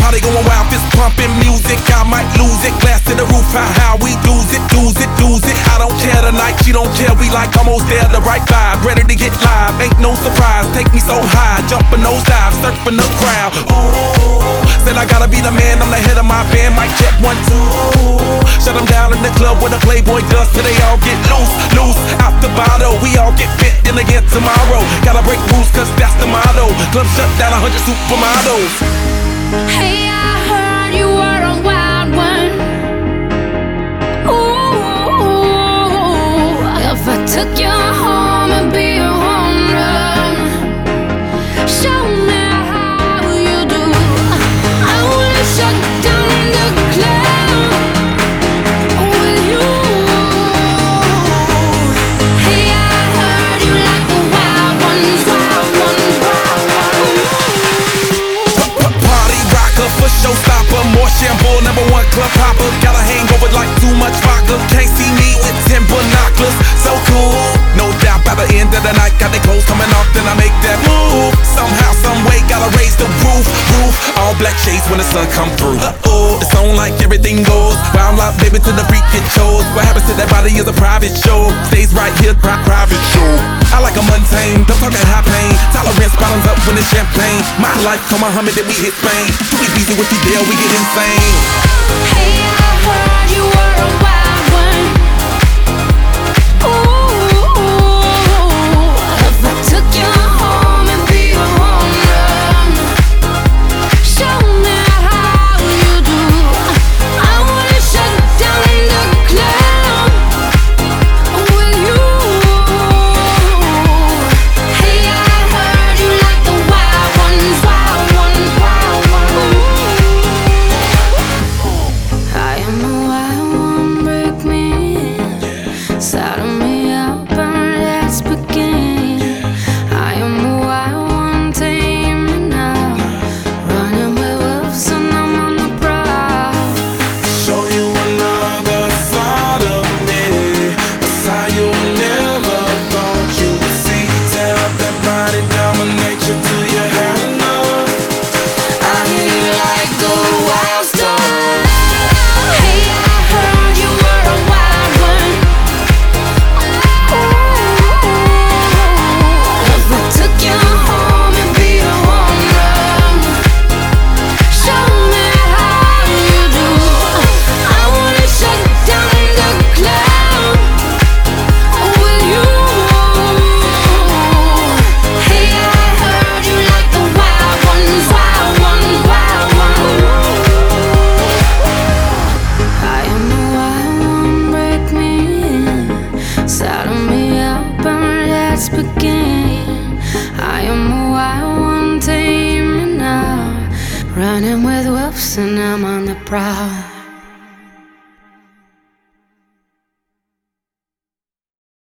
party going wild, fist pumping music. I might lose it. Glass to the roof, how we lose it, lose it, lose it. I don't care tonight, she don't care. We like almost there, the right vibe, ready to get live. Ain't no surprise, take me so high, jumping those dives, surfing the crowd. Ooh, said I gotta be the man, I'm the head of my band. Mic check 1, 2. Shut them down in the club where the Playboy does, till they all get loose, loose. Out the bottle, we all get fit in again tomorrow. Gotta break rules, cause that's the motto. Club shut down, 100 supermodels. Hey, I heard you were a wild one. Ooh, if I took you home and be a home run, show me how you do. I wanna shut down the club with you. Hey, I heard you like the wild ones, wild ones, wild ones. Party rocker, for showstopper, more shampoo, #1 club hopper. Got a hangover like too much vodka. Can't see me with 10 binoculars. So cool, no doubt by the end of the night. Got the clothes coming off, then I make that move. Somehow, some way, gotta raise the roof. All black shades when the sun come through. It's on like everything goes. Wild out, baby, to the freak it shows. What happens to that body is a private show. Stays right here, private show. I like a mundane, don't talk high pain. Tolerance bottoms up when it's champagne. My life, come Muhammad, then we hit Spain. Too easy with you there, we get insane. Hey, I heard you were a wild one. Ooh, if I took you home and be a home run, show me how you do. I wanna shut down the club with you. Hey, I heard you like the wild ones, wild ones, wild ones. I am the wild one, break me in, saddle me up and let's begin. I am the wild one, tame me now, running with wolves and I'm on the prowl. Show you another side of me, a side you never thought you would see. Tear up that body, dominate you till you had enough. I hear you like a wild star. Hey, I heard you were a wild one. Ooh, if I took you home and be a home run, show me how you do. I wanna shut down the club with you. Hey, I heard you like the wild ones, wild ones, wild ones. I am the wild one, break me in, saddle me up and let's begin. I am the wild one, tame me now, running with wolves and I'm on the prowl.